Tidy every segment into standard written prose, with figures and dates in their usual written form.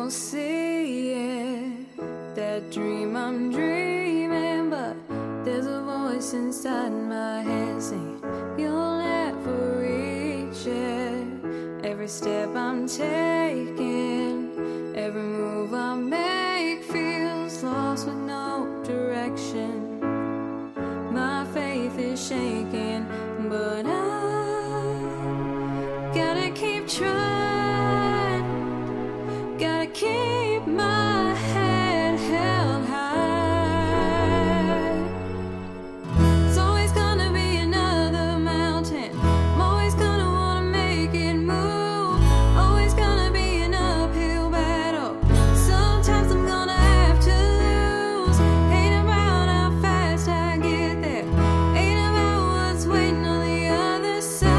don't see it, that dream I'm dreaming, but there's a voice inside my head saying you'll never reach it. Every step I'm taking, every move I make feels lost with no direction. My faith is shaking, but I gotta keep trying, gotta keep my head held high. It's always gonna be another mountain, I'm always gonna wanna make it move, always gonna be an uphill battle. Sometimes I'm gonna have to lose. Ain't about how fast I get there, ain't about what's waiting on the other side.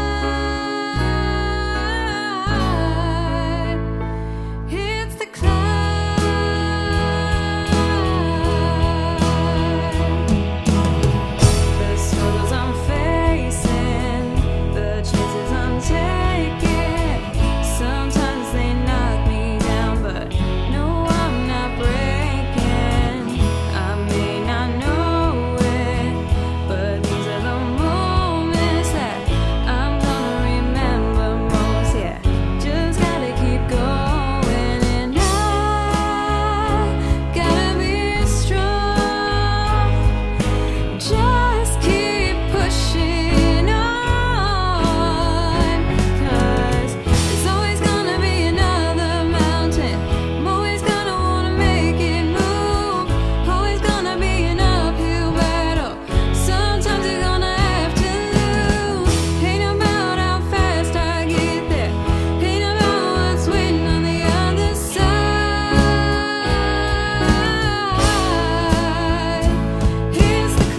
It's the climb. The struggles I'm facing, the chances I'm taking, sometimes they knock me down, but no, I'm not breaking. I may not know it, but these are the moments that I'm gonna remember most. Yeah, just gotta keep going, and I gotta be strong. Just keep pushing on, 'cause there's always gonna be another mountain, I'm always gonna wanna make it move, always gonna be an uphill battle. Sometimes you're gonna have to lose. Ain't about how fast I get there, ain't about what's waiting on the other side. Here's the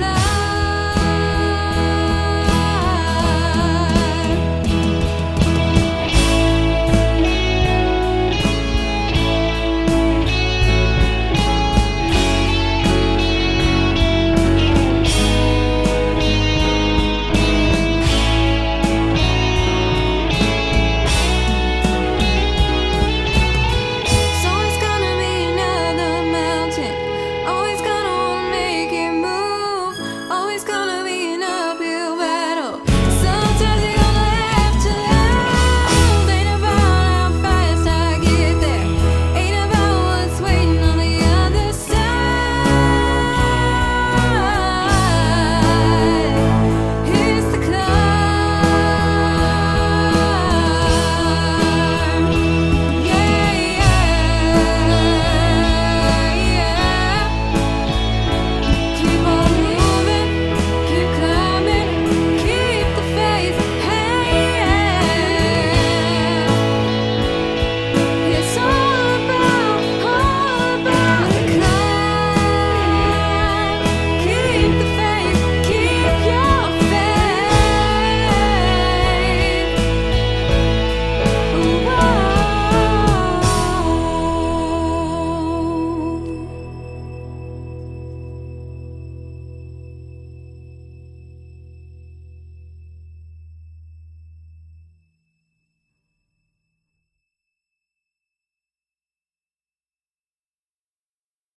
It's always gonna be another mountain, always gonna wanna make it move, always gonna